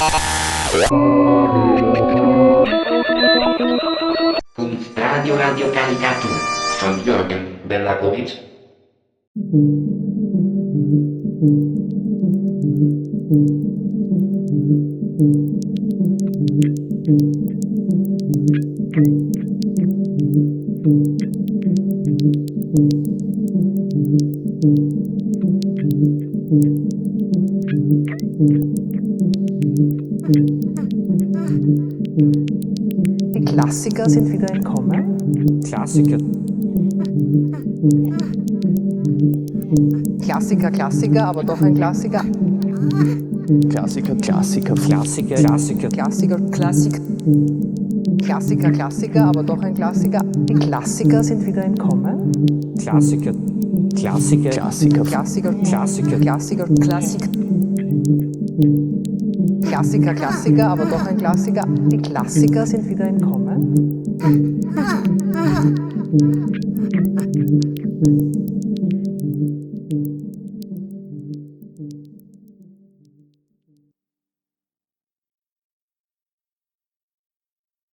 Radio Caricatur von Jürgen Bellakowitsch. Die Klassiker sind wieder im Kommen. Klassiker. Klassiker, aber doch ein Klassiker. Klassiker, Klassiker, Klassiker, Klassiker, Klassiker, aber doch ein Klassiker. Die Klassiker sind wieder im Kommen. Klassiker, Klassiker, Klassiker, Klassiker, Klassiker, Klassiker, aber doch ein Klassiker. Die Klassiker sind wieder im Kommen.